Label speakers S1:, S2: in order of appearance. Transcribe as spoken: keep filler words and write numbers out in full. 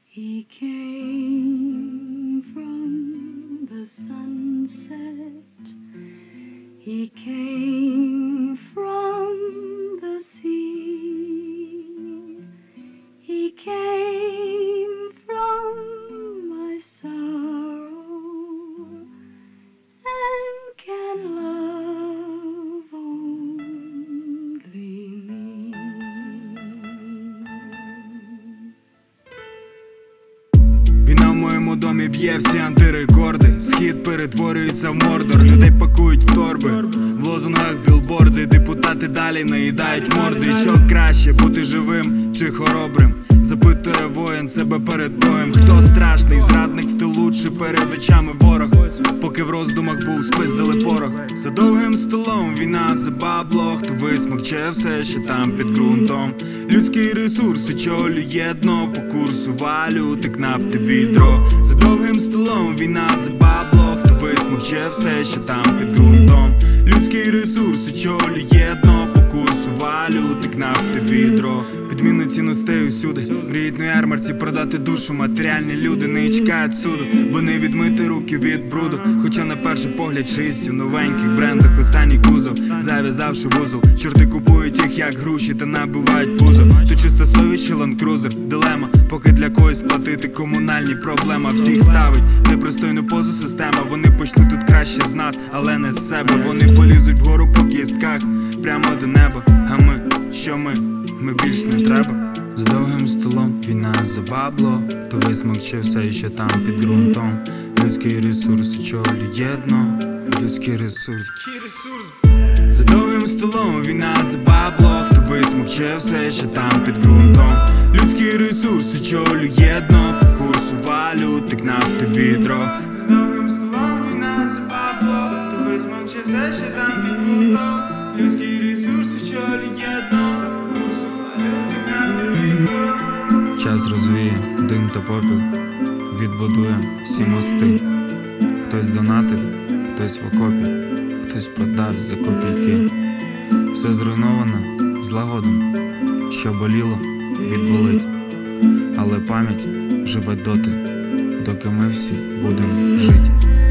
S1: He came from the sunset, he came from the sea, he came from my sorrow, and can love only me.
S2: Війна в моєму домі б'є всі антирекорди. Схід перетворюється в Мордор, людей пакують в торби, в лозунгах білборди. Депутати далі наїдають морди. Що краще, бути живим чи хоробрим? Запитує воїн себе перед боєм. Хто страшний, зрадник в тилу чи перед очами ворог? Поки в роздумах був, спиздили порох. За довгим столом війна за бабло. Хто висмокче все, що там під ґрунтом. Людський ресурс очолює дно. По курсу валют, як нафти відро. За довгим столом війна за бабло. Хто висмокче все, що там під ґрунтом. Людський ресурс очолює дно. По курсу валют, як нафти відро. Підміна цінностей усюди. Мріють на ярмарці продати душу. Матеріальні люди не чекають суду, бо не відмити руки від бруду. Хоча на перший погляд чисті в новеньких брендах. Останній кузов, зав'язавши вузол. Чорти купують їх як груші та набивають пузо. То чиста совість чи ландкрузер, дилема. Поки для когось платити комунальні проблема. Всіх ставить в непристойну позу система. Вони почнуть тут краще з нас, але не з себе. Вони полізуть вгору по кістках, прямо до неба. А ми, що ми? Ми більш не треба. За довгим столом війна за бабло. Хто висмокче все, що там під ґрунтом. Людський ресурс очолює дно. Людський ресурс. За довгим столом війна за бабло. Хто висмокче все, що там під ґрунтом. Людський ресурс очолює дно. По курсу валют, як нафти відро. За довгим столом війна за бабло. Хто висмокче все, що там під ґрунтом. Людський ресурс очолює дно. Час розвіє дим та попіл, відбудує всі мости. Хтось донатив, хтось в окопі, хтось продав за копійки. Все зруйновано злагодом, що боліло, відболить. Але пам'ять живе доти, доки ми всі будемо жити.